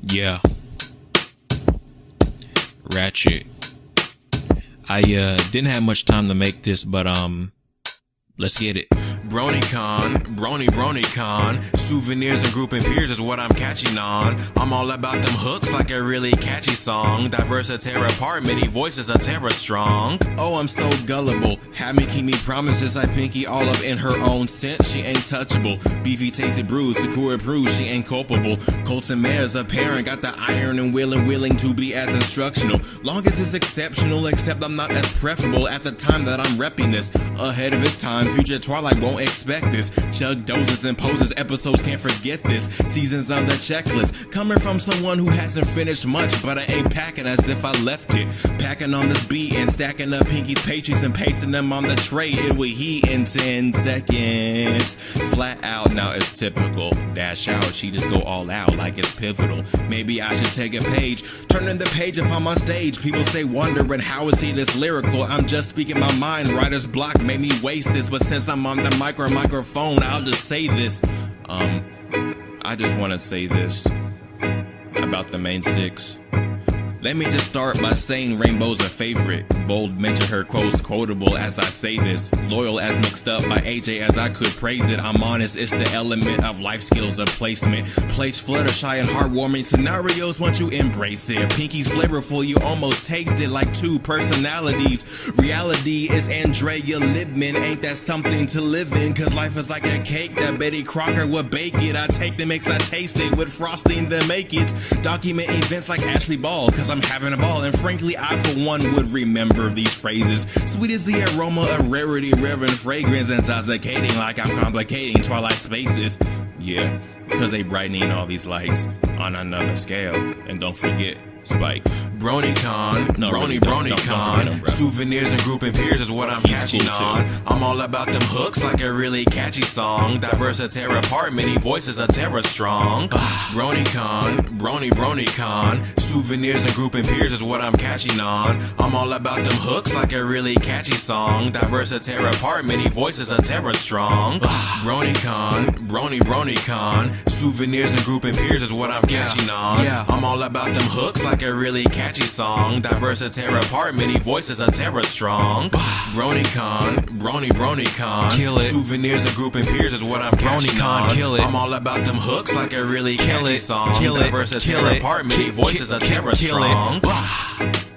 Yeah, Ratchet. I didn't have much time to make this, but let's get it. BronyCon, BronyCon. Souvenirs and grouping peers is what I'm catching on. I'm all about them hooks like a really catchy song. Diverse a tear apart, many voices a terror strong. Oh, I'm so gullible. Had me keep me promises like Pinky all up in her own scent. She ain't touchable. Beefy tasted bruised, Sakura proves she ain't culpable. Colts and mares a parent, got the iron and willing to be as instructional. Long as it's exceptional, except I'm not as preferable at the time that I'm repping this. Ahead of its time, future Twilight won't expect this. Chug doses and poses, episodes can't forget this. Seasons on the checklist, coming from someone who hasn't finished much, but I ain't packing as if I left it. Packing on this beat and stacking up Pinky's pastries and pasting them on the tray. It will heat in 10 seconds. Flat out, now it's typical. Dash out, she just go all out like it's pivotal. Maybe I should take a page, turning the page if I'm on stage. People stay wondering how is he this lyrical? I'm just speaking my mind. Writer's block made me waste this, but since I'm on the microphone, I'll just say this. I just want to say this about the main six. Let me just start by saying Rainbow's a favorite. Bold mention her quotes quotable as I say this. Loyal as mixed up by AJ as I could praise it. I'm honest, it's the element of life skills of placement. Place Fluttershy in heartwarming scenarios once you embrace it. Pinky's flavorful, you almost taste it like two personalities. Reality is Andrea Libman, ain't that something to live in? Cause life is like a cake that Betty Crocker would bake it. I take the mix, I taste it with frosting then make it. Document events like Ashley Ball, cause I'm having a ball, and frankly I for one would remember these phrases. Sweet is the aroma of rarity, reverent fragrance, intoxicating like I'm complicating Twilight spaces. Yeah, cause they brightening all these lights on another scale. And don't forget Spike. BronyCon, No, really, BronyCon. don't forget him, bro. Souvenirs and grouping peers is what I'm He's catching cool, on. I'm all about them hooks like a really catchy song. Diverse a tear apart, many voices a terror strong. BronyCon, BronyCon. Souvenirs and grouping peers is what I'm catching on. I'm all about them hooks like a really catchy song. Diverse a tear apart, many voices a terror strong. BronyCon, BronyCon. Souvenirs and grouping peers is what I'm catching on. Yeah. I'm all about them hooks like a really catchy song. Diverse a tear apart, many voices a terror strong. BronyCon, BronyCon. Kill it. Souvenirs and grouping peers is what I'm catching BronyCon, on. kill it. I'm all about them hooks like a really Kill catchy it. song. Kill it. Diverse a Kill tear it. apart, many voices a terror Kill it. strong.